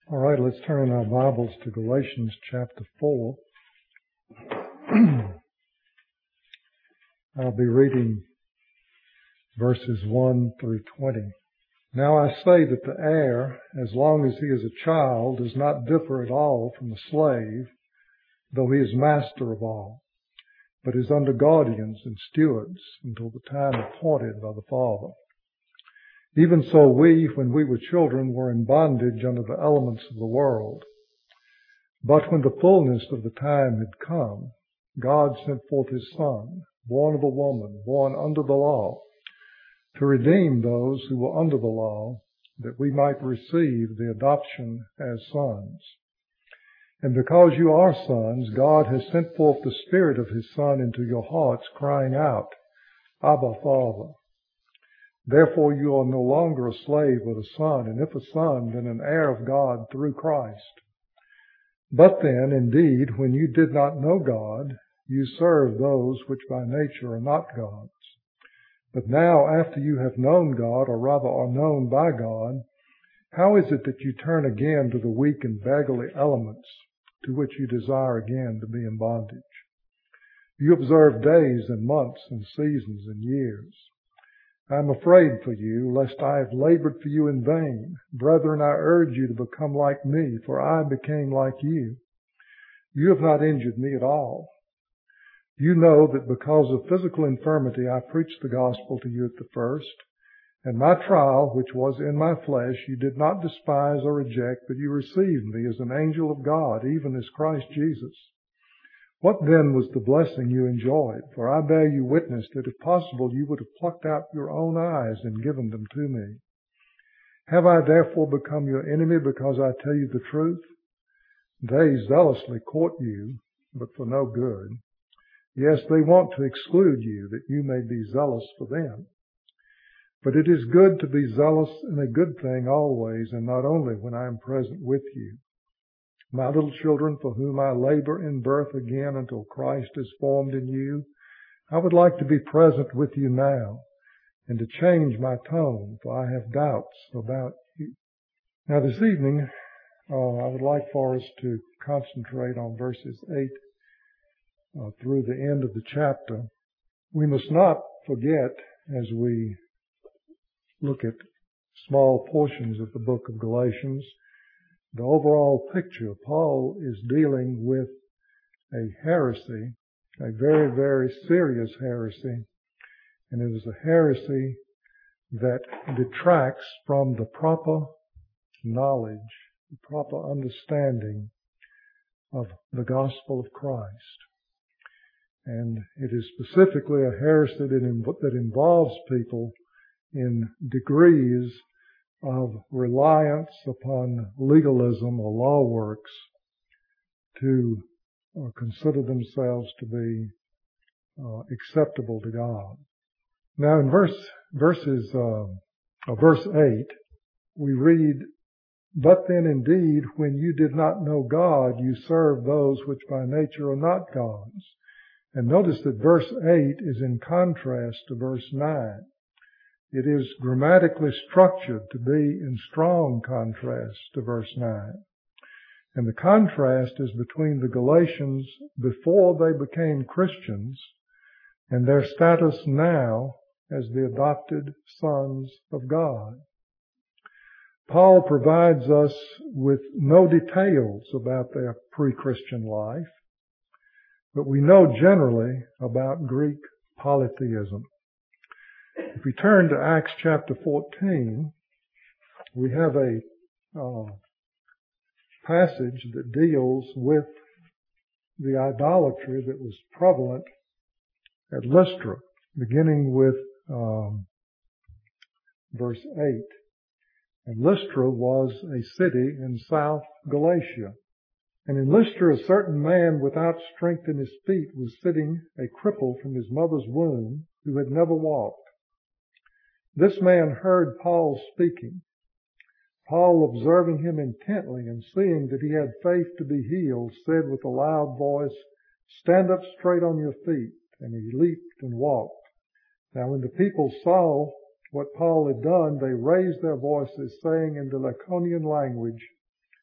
All right, let's turn in our Bibles to Galatians chapter 4. I'll be reading verses 1 through 20. Now I say that the heir, as long as he is a child, does not differ at all from the slave, though he is master of all, but is under guardians and stewards until the time appointed by the Father. Even so we, when we were children, were in bondage under the elements of the world. But when the fullness of the time had come, God sent forth His Son, born of a woman, born under the law, to redeem those who were under the law, that we might receive the adoption as sons. And because you are sons, God has sent forth the Spirit of His Son into your hearts, crying out, Abba, Father. Therefore you are no longer a slave but a son, and if a son, then an heir of God through Christ. But then, indeed, when you did not know God, you served those which by nature are not God's. But now, after you have known God, or rather are known by God, how is it that you turn again to the weak and beggarly elements to which you desire again to be in bondage? You observe days and months and seasons and years. I am afraid for you, lest I have labored for you in vain. Brethren, I urge you to become like me, for I became like you. You have not injured me at all. You know that because of physical infirmity I preached the gospel to you at the first, and my trial, which was in my flesh, you did not despise or reject, but you received me as an angel of God, even as Christ Jesus. What then was the blessing you enjoyed? For I bear you witness that if possible you would have plucked out your own eyes and given them to me. Have I therefore become your enemy because I tell you the truth? They zealously court you, but for no good. Yes, they want to exclude you, that you may be zealous for them. But it is good to be zealous in a good thing always, and not only when I am present with you. My little children, for whom I labor in birth again until Christ is formed in you, I would like to be present with you now and to change my tone, for I have doubts about you. Now this evening, I would like for us to concentrate on verses 8 through the end of the chapter. We must not forget, as we look at small portions of the book of Galatians, the overall picture. Paul is dealing with a heresy, a very, very serious heresy, and it is a heresy that detracts from the proper knowledge, the proper understanding of the gospel of Christ. And it is specifically a heresy that involves people in degrees of reliance upon legalism or law works to consider themselves to be acceptable to God. Now in verse 8, we read, But then indeed, when you did not know God, you served those which by nature are not God's. And notice that verse 8 is in contrast to verse 9. It is grammatically structured to be in strong contrast to verse 9. And the contrast is between the Galatians before they became Christians and their status now as the adopted sons of God. Paul provides us with no details about their pre-Christian life, but we know generally about Greek polytheism. If we turn to Acts chapter 14, we have a passage that deals with the idolatry that was prevalent at Lystra, beginning with verse 8. And Lystra was a city in South Galatia. And in Lystra a certain man without strength in his feet was sitting, a cripple from his mother's womb, who had never walked. This man heard Paul speaking. Paul, observing him intently and seeing that he had faith to be healed, said with a loud voice, Stand up straight on your feet. And he leaped and walked. Now when the people saw what Paul had done, they raised their voices, saying in the Lycaonian language,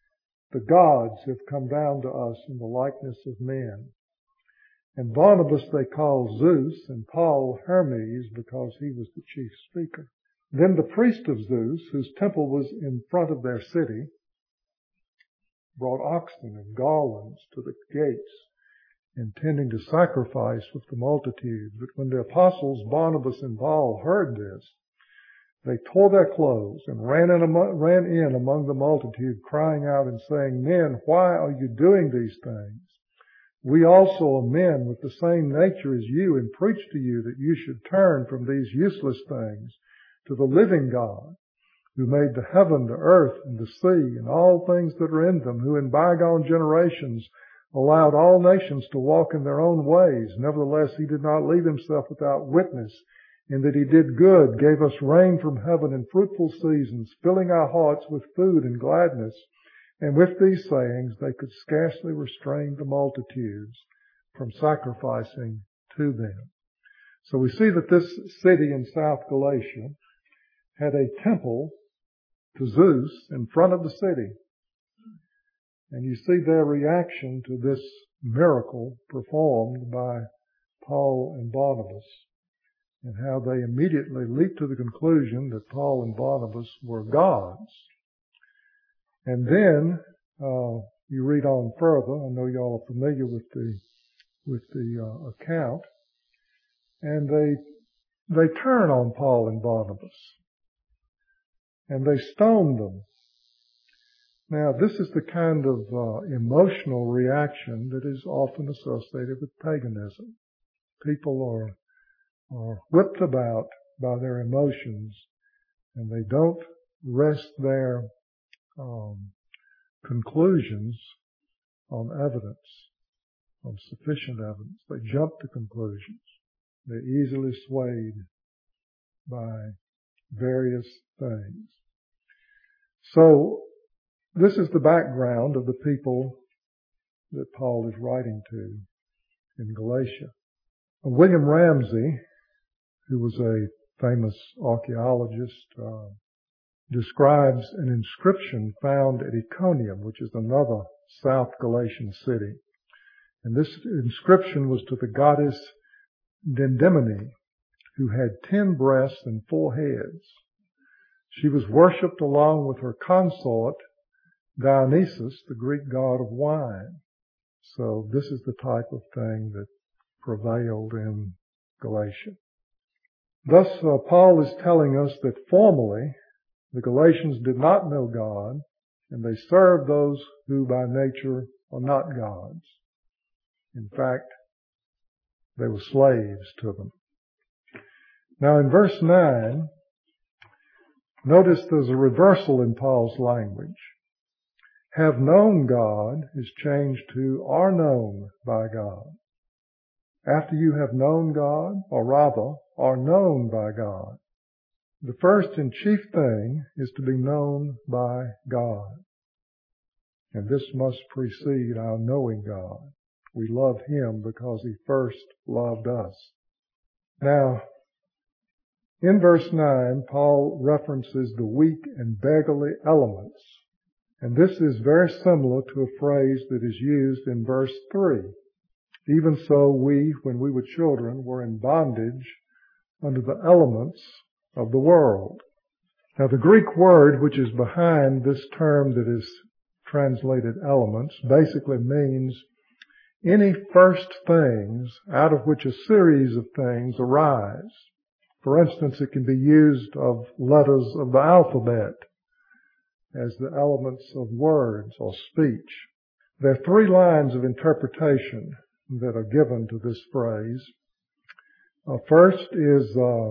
the gods have come down to us in the likeness of men. And Barnabas they called Zeus, and Paul Hermes, because he was the chief speaker. Then the priest of Zeus, whose temple was in front of their city, brought oxen and garlands to the gates, intending to sacrifice with the multitude. But when the apostles Barnabas and Paul heard this, they tore their clothes and ran in among the multitude, crying out and saying, "Men, why are you doing these things? We also are men with the same nature as you, and preach to you that you should turn from these useless things to the living God, who made the heaven, the earth, and the sea, and all things that are in them, who in bygone generations allowed all nations to walk in their own ways. Nevertheless, he did not leave himself without witness, in that he did good, gave us rain from heaven in fruitful seasons, filling our hearts with food and gladness." And with these sayings, they could scarcely restrain the multitudes from sacrificing to them. So we see that this city in South Galatia had a temple to Zeus in front of the city. And you see their reaction to this miracle performed by Paul and Barnabas, and how they immediately leaped to the conclusion that Paul and Barnabas were gods. And then you read on further. I know y'all are familiar with the account, and they turn on Paul and Barnabas, and they stone them. Now, this is the kind of emotional reaction that is often associated with paganism. People are whipped about by their emotions, and they don't rest their conclusions on evidence, on sufficient evidence. They jump to conclusions. They're easily swayed by various things. So, this is the background of the people that Paul is writing to in Galatia. William Ramsey, who was a famous archaeologist, describes an inscription found at Iconium, which is another South Galatian city. And this inscription was to the goddess Dendymene, who had 10 breasts and 4 heads. She was worshipped along with her consort Dionysus, the Greek god of wine. So this is the type of thing that prevailed in Galatia. Thus, Paul is telling us that formerly the Galatians did not know God, and they served those who by nature are not gods. In fact, they were slaves to them. Now in verse 9, notice there's a reversal in Paul's language. Have known God is changed to are known by God. After you have known God, or rather, are known by God. The first and chief thing is to be known by God. And this must precede our knowing God. We love Him because He first loved us. Now, in verse 9, Paul references the weak and beggarly elements. And this is very similar to a phrase that is used in verse 3. Even so, we, when we were children, were in bondage under the elements of the world. Now, the Greek word which is behind this term that is translated elements basically means any first things out of which a series of things arise. For instance, it can be used of letters of the alphabet as the elements of words or speech. There are 3 lines of interpretation that are given to this phrase. First is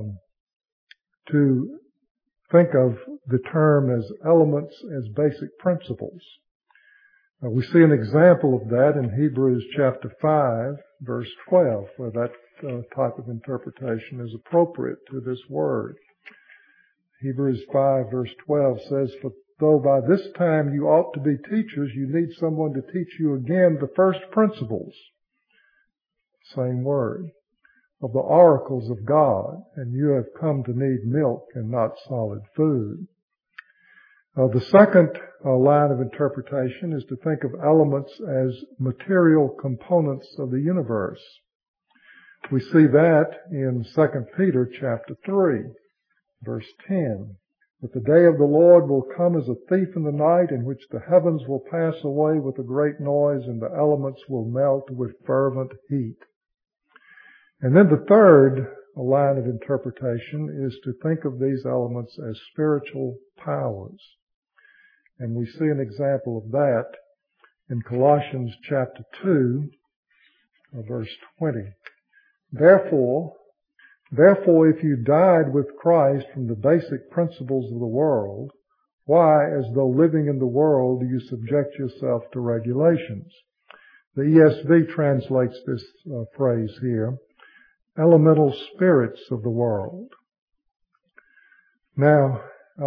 to think of the term as elements as basic principles. We see an example of that in Hebrews chapter 5, verse 12, where that type of interpretation is appropriate to this word. Hebrews 5, verse 12 says, "For though by this time you ought to be teachers, you need someone to teach you again the first principles," same word, "of the oracles of God, and you have come to need milk and not solid food." The second line of interpretation is to think of elements as material components of the universe. We see that in 2 Peter chapter 3, verse 10. But the day of the Lord will come as a thief in the night, in which the heavens will pass away with a great noise, and the elements will melt with fervent heat. And then the third line of interpretation is to think of these elements as spiritual powers. And we see an example of that in Colossians chapter 2, verse 20. Therefore, if you died with Christ from the basic principles of the world, why, as though living in the world, do you subject yourself to regulations? The ESV translates this phrase here, elemental spirits of the world. Now,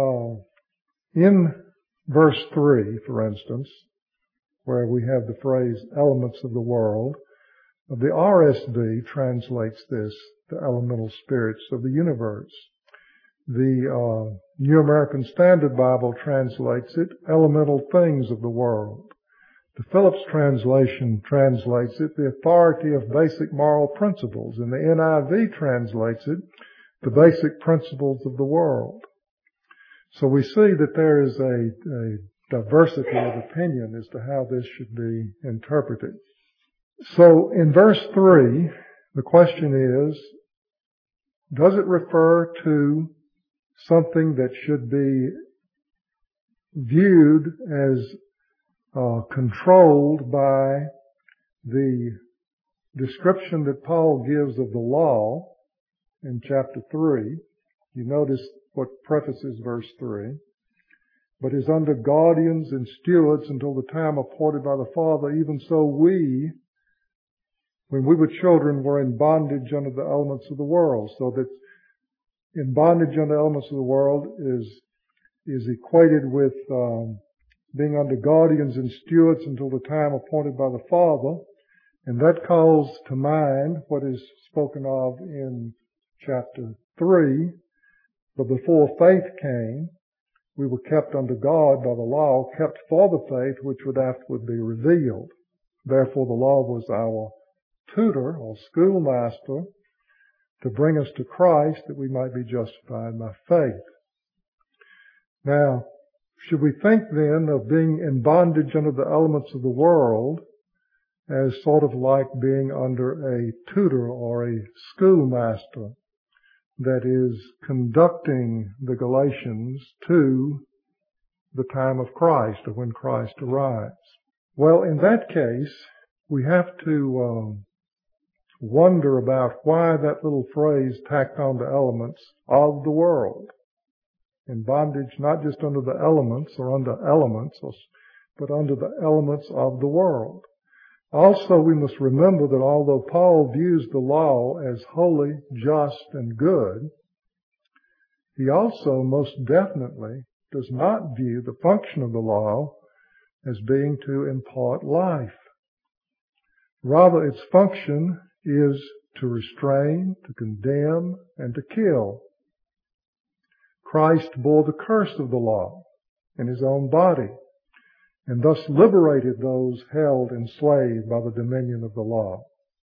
in verse 3, for instance, where we have the phrase elements of the world, the RSV translates this, the elemental spirits of the universe. The New American Standard Bible translates it, elemental things of the world. The Phillips translation translates it, the authority of basic moral principles. And the NIV translates it, the basic principles of the world. So we see that there is a diversity of opinion as to how this should be interpreted. So in verse 3, the question is, does it refer to something that should be viewed as controlled by the description that Paul gives of the law in chapter 3? You notice what prefaces verse 3. But is under guardians and stewards until the time appointed by the Father, even so we, when we were children, were in bondage under the elements of the world. So that in bondage under the elements of the world is equated with being under guardians and stewards until the time appointed by the Father. And that calls to mind what is spoken of in chapter 3. But before faith came, we were kept under God by the law, kept for the faith which would afterward be revealed. Therefore the law was our tutor or schoolmaster to bring us to Christ that we might be justified by faith. Now, should we think then of being in bondage under the elements of the world as sort of like being under a tutor or a schoolmaster that is conducting the Galatians to the time of Christ or when Christ arrives? Well, in that case, we have to wonder about why that little phrase tacked on to elements of the world. In bondage, not just under the elements or under elements, but under the elements of the world. Also, we must remember that although Paul views the law as holy, just, and good, he also most definitely does not view the function of the law as being to impart life. Rather, its function is to restrain, to condemn, and to kill. Christ bore the curse of the law in his own body, and thus liberated those held enslaved by the dominion of the law.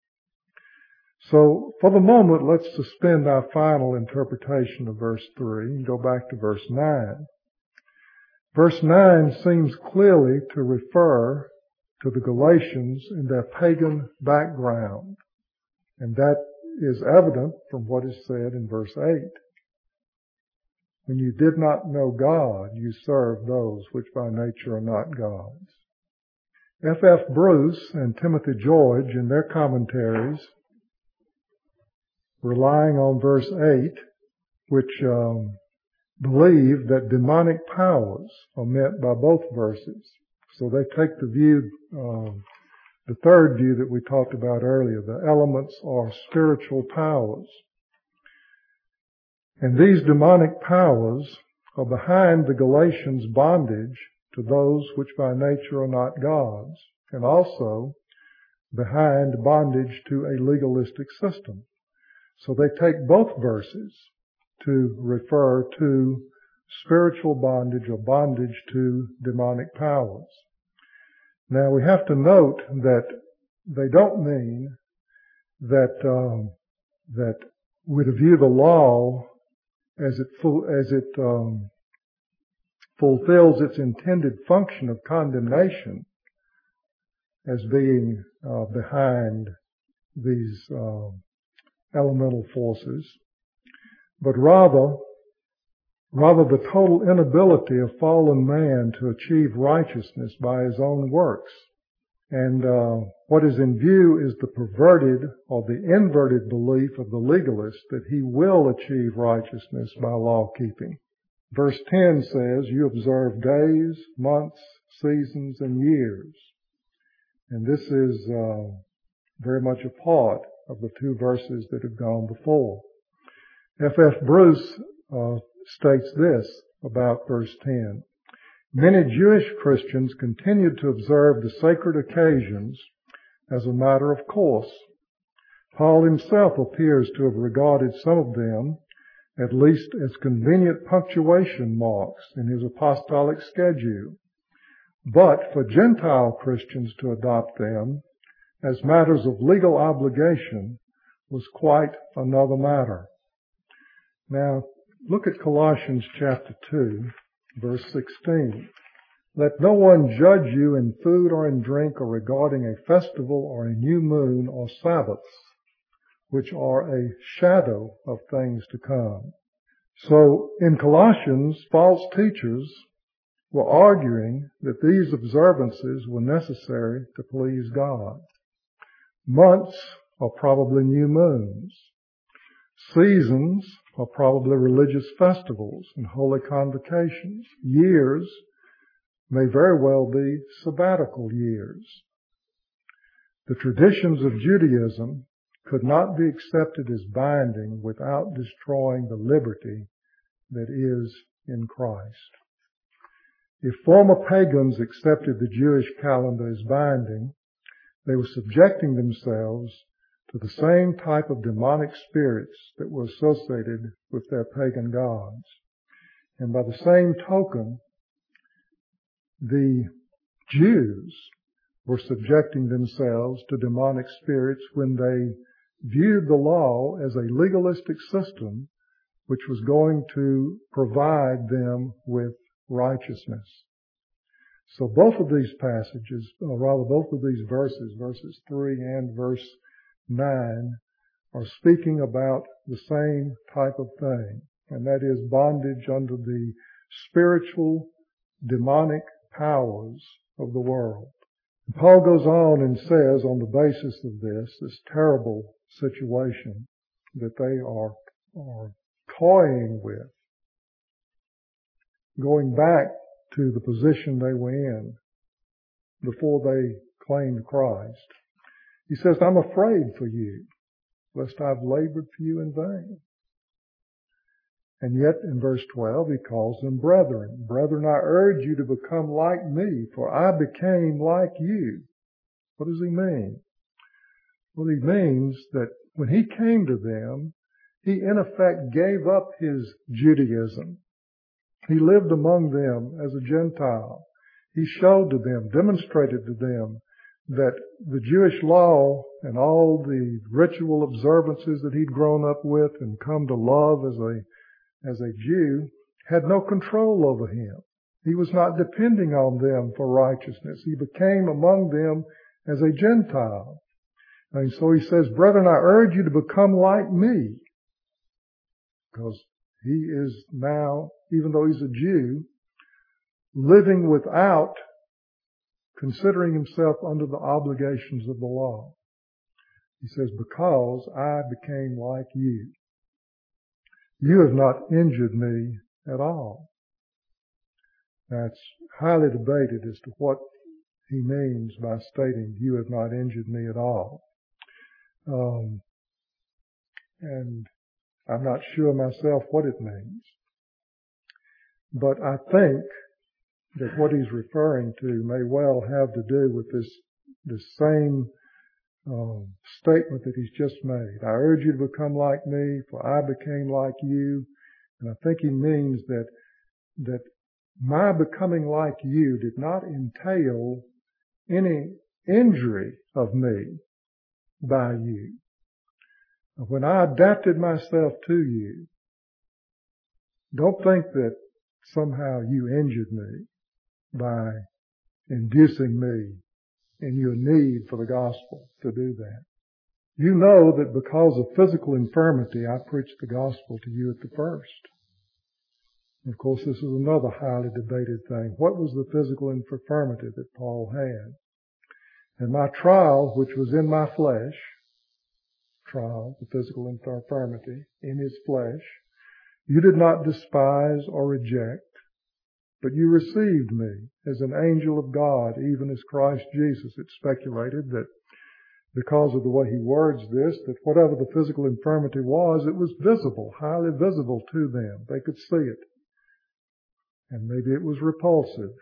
So, for the moment, let's suspend our final interpretation of verse 3 and go back to verse 9. Verse 9 seems clearly to refer to the Galatians in their pagan background, and that is evident from what is said in verse 8. When you did not know God, you served those which by nature are not God's. F.F. Bruce and Timothy George, in their commentaries, relying on verse 8, which believe that demonic powers are meant by both verses. So they take the view, the third view that we talked about earlier, the elements are spiritual powers. And these demonic powers are behind the Galatians' bondage to those which by nature are not God's, and also behind bondage to a legalistic system. So they take both verses to refer to spiritual bondage or bondage to demonic powers. Now we have to note that they don't mean that that we're to view the law as it fulfills its intended function of condemnation as being behind these elemental forces, but rather the total inability of fallen man to achieve righteousness by his own works. And what is in view is the perverted or the inverted belief of the legalist that he will achieve righteousness by law keeping. Verse 10 says, you observe days, months, seasons, and years. And this is very much a part of the two verses that have gone before. F.F. Bruce states this about verse 10. Many Jewish Christians continued to observe the sacred occasions as a matter of course. Paul himself appears to have regarded some of them at least as convenient punctuation marks in his apostolic schedule. But for Gentile Christians to adopt them as matters of legal obligation was quite another matter. Now, look at Colossians chapter 2, verse 16. Let no one judge you in food or in drink or regarding a festival or a new moon or Sabbaths, which are a shadow of things to come. So in Colossians, false teachers were arguing that these observances were necessary to please God. Months are probably new moons. Seasons are probably religious festivals and holy convocations. Years may very well be sabbatical years. The traditions of Judaism could not be accepted as binding without destroying the liberty that is in Christ. If former pagans accepted the Jewish calendar as binding, they were subjecting themselves to the same type of demonic spirits that were associated with their pagan gods. And by the same token, the Jews were subjecting themselves to demonic spirits when they viewed the law as a legalistic system which was going to provide them with righteousness. So both of these passages, or rather both of these verses, verses 3 and verse 9, are speaking about the same type of thing, and that is bondage under the spiritual demonic powers of the world. And Paul goes on and says, on the basis of this terrible situation that they are toying with, going back to the position they were in before they claimed Christ. He says, I'm afraid for you, lest I've labored for you in vain. And yet in verse 12, he calls them brethren. Brethren, I urge you to become like me, for I became like you. What does he mean? Well, he means that when he came to them, he in effect gave up his Judaism. He lived among them as a Gentile. He showed to them, demonstrated to them that the Jewish law and all the ritual observances that he'd grown up with and come to love as a Jew had no control over him. He was not depending on them for righteousness. He became among them as a Gentile. And so he says, brethren, I urge you to become like me. Because he is now, even though he's a Jew, living without considering himself under the obligations of the law. He says, because I became like you. You have not injured me at all. Now it's highly debated as to what he means by stating, you have not injured me at all. And I'm not sure myself what it means. But I think that what he's referring to may well have to do with this same statement that he's just made. I urge you to become like me, for I became like you. And I think he means that that my becoming like you did not entail any injury of me by you. When I adapted myself to you, don't think that somehow you injured me by inducing me in your need for the gospel to do that. You know that because of physical infirmity, I preached the gospel to you at the first. Of course, this is another highly debated thing. What was the physical infirmity that Paul had? And my trial, which was in my flesh, the physical infirmity in his flesh, you did not despise or reject, but you received me as an angel of God, even as Christ Jesus. It's speculated that because of the way he words this, that whatever the physical infirmity was, it was visible, highly visible to them. They could see it. And maybe it was repulsive.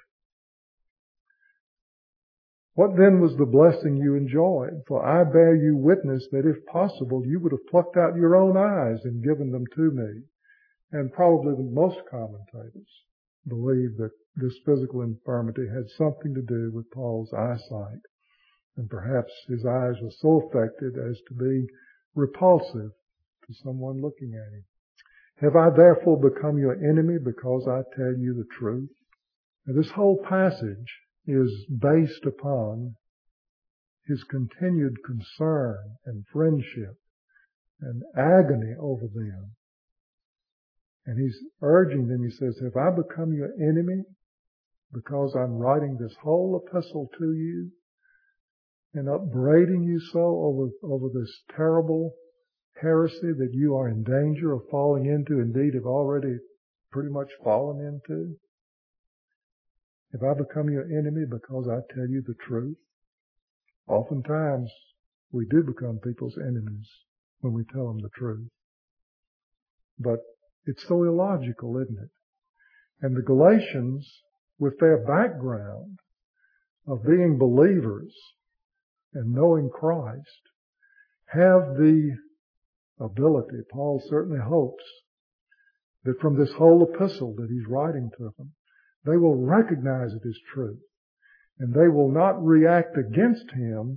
What then was the blessing you enjoyed? For I bear you witness that if possible, you would have plucked out your own eyes and given them to me. And probably the most commentators believe that this physical infirmity had something to do with Paul's eyesight. And perhaps his eyes were so affected as to be repulsive to someone looking at him. Have I therefore become your enemy because I tell you the truth? Now, this whole passage is based upon his continued concern and friendship and agony over them. And he's urging them, he says, have I become your enemy because I'm writing this whole epistle to you and upbraiding you so over this terrible heresy that you are in danger of falling into, indeed have already pretty much fallen into? Have I become your enemy because I tell you the truth? Oftentimes, we do become people's enemies when we tell them the truth. But it's so illogical, isn't it? And the Galatians, with their background of being believers and knowing Christ, have the ability, Paul certainly hopes, that from this whole epistle that he's writing to them, they will recognize it as truth. And they will not react against him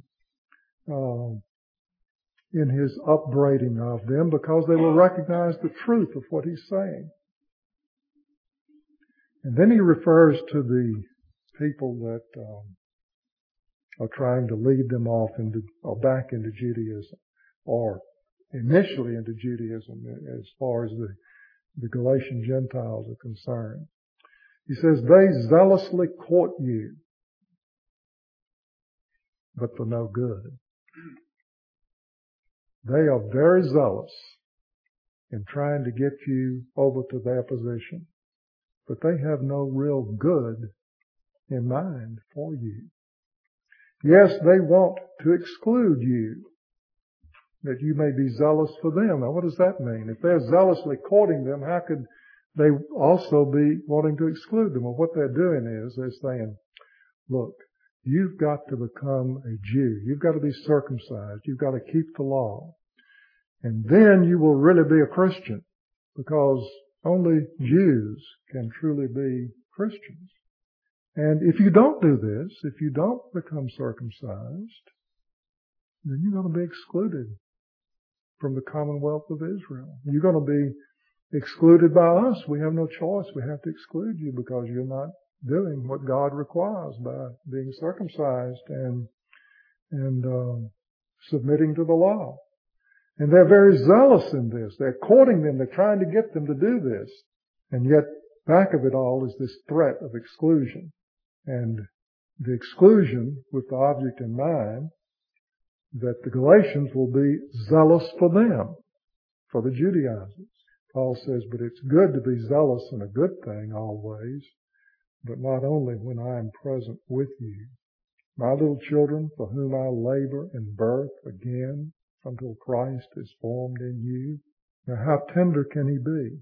in his upbraiding of them, because they will recognize the truth of what he's saying. And then he refers to the people that are trying to lead them off or back into Judaism, or initially into Judaism as far as the Galatian Gentiles are concerned. He says, they zealously court you, but for no good. They are very zealous in trying to get you over to their position, but they have no real good in mind for you. Yes, they want to exclude you, that you may be zealous for them. Now, what does that mean? If they're zealously courting them, how could they also be wanting to exclude them? Well, what they're doing is they're saying, look, you've got to become a Jew. You've got to be circumcised. You've got to keep the law. And then you will really be a Christian, because only Jews can truly be Christians. And if you don't do this, if you don't become circumcised, then you're going to be excluded from the commonwealth of Israel. You're going to be excluded by us. We have no choice. We have to exclude you because you're not doing what God requires by being circumcised and submitting to the law. And they're very zealous in this. They're courting them. They're trying to get them to do this. And yet, back of it all is this threat of exclusion. And the exclusion with the object in mind that the Galatians will be zealous for them, for the Judaizers. Paul says, but it's good to be zealous in a good thing always, but not only when I am present with you. My little children, for whom I labor in birth again until Christ is formed in you. Now, how tender can he be?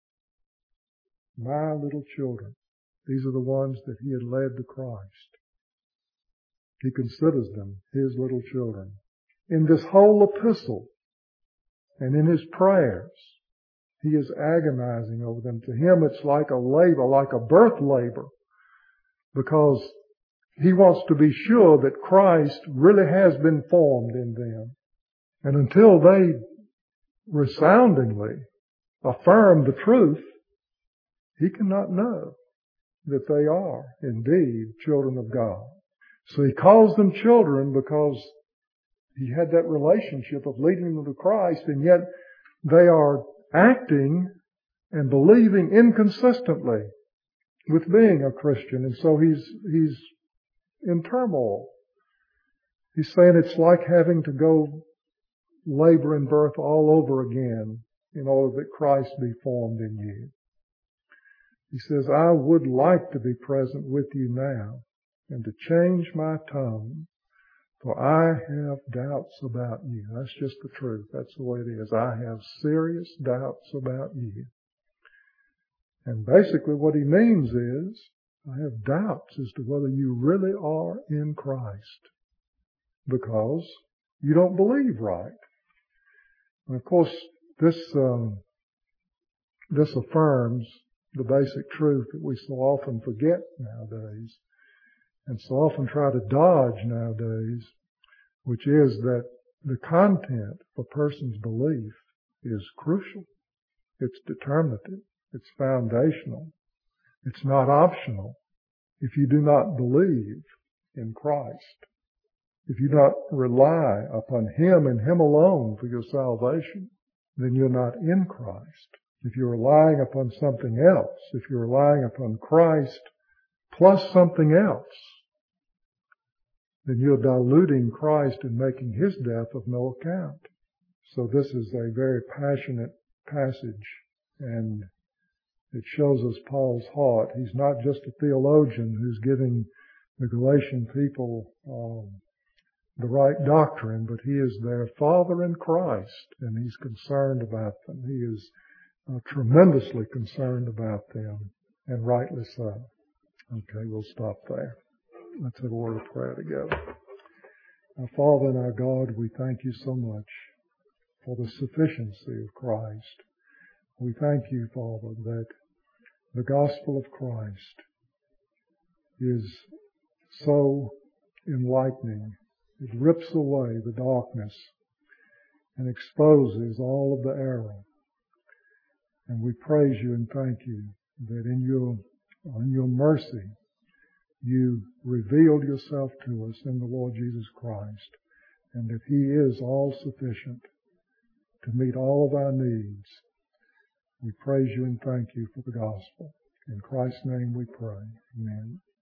My little children. These are the ones that he had led to Christ. He considers them his little children. In this whole epistle and in his prayers, He is agonizing over them. To him it's like a labor, like a birth labor, because he wants to be sure that Christ really has been formed in them. And until they resoundingly affirm the truth, he cannot know that they are indeed children of God. So he calls them children because he had that relationship of leading them to Christ, and yet they are acting and believing inconsistently with being a Christian. And so he's in turmoil. He's saying it's like having to go labor and birth all over again in order that Christ be formed in you. He says, I would like to be present with you now and to change my tone, for I have doubts about you. That's just the truth. That's the way it is. I have serious doubts about you. And basically what he means is, I have doubts as to whether you really are in Christ, because you don't believe right. And of course, this affirms the basic truth that we so often forget nowadays, and so often try to dodge nowadays, which is that the content of a person's belief is crucial. It's determinative. It's foundational. It's not optional. If you do not believe in Christ, if you do not rely upon Him and Him alone for your salvation, then you're not in Christ. If you're relying upon something else, if you're relying upon Christ plus something else, then you're diluting Christ and making His death of no account. So this is a very passionate passage, and it shows us Paul's heart. He's not just a theologian who's giving the Galatian people the right doctrine, but he is their father in Christ, and he's concerned about them. He is tremendously concerned about them, and rightly so. Okay, we'll stop there. Let's have a word of prayer together. Our Father and our God, we thank you so much for the sufficiency of Christ. We thank you, Father, that the gospel of Christ is so enlightening. It rips away the darkness and exposes all of the error. And we praise you and thank you that in your mercy, you revealed yourself to us in the Lord Jesus Christ, and that He is all sufficient to meet all of our needs. We praise you and thank you for the gospel. In Christ's name we pray. Amen.